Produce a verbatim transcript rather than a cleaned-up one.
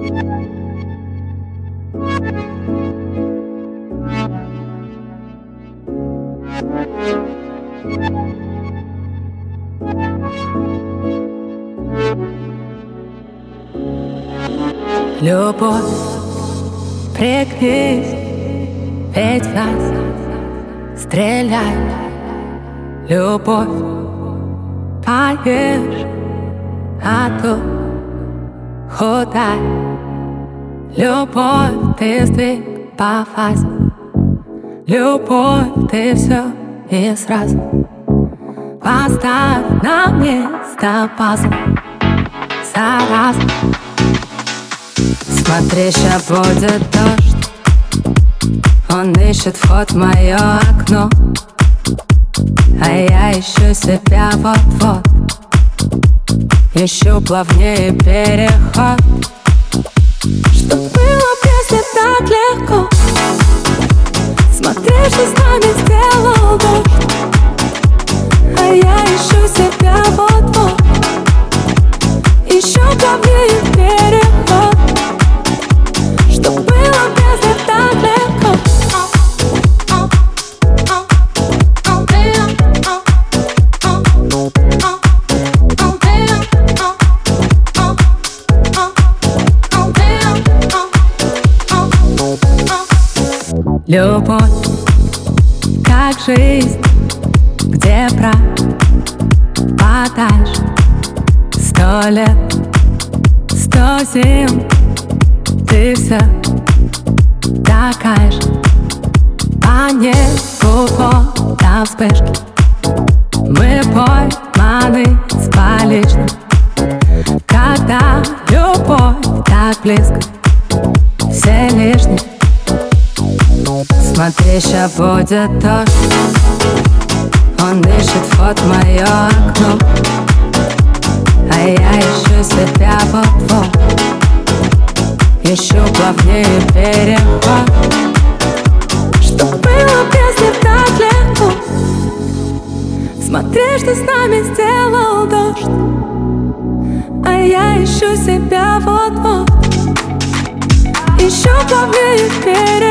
Любовь, пригнись, ведь в нас стреляй. Любовь, поешь, а то худай. Любовь, ты сдвиг по фазе. Любовь, ты все и сразу. Поставь на место пазл сразу. Смотри, ща будет дождь. Он ищет вход в мое окно, а я ищу себя вот-вот. Ищу плавнее переход. Что было б, если так легко? Смотри, что с нами сделал дождь, а я ищу себя вот-вот. Ищу плавнее переход. Что было б, если так легко? Любовь, как жизнь, где пропадаешь. Сто лет, сто зим, ты все такая же. По небу фото вспышки, мы пойманы с поличным. Когда любовь так близко, все лишние. Смотри, ща будет дождь. Он ищет вход в мое окно, а я ищу себя вот-вот. Ищу плавнее переход. Что было б, если так легко? Смотри, что с нами сделал дождь, а я ищу себя вот-вот. Ищу плавнее переход.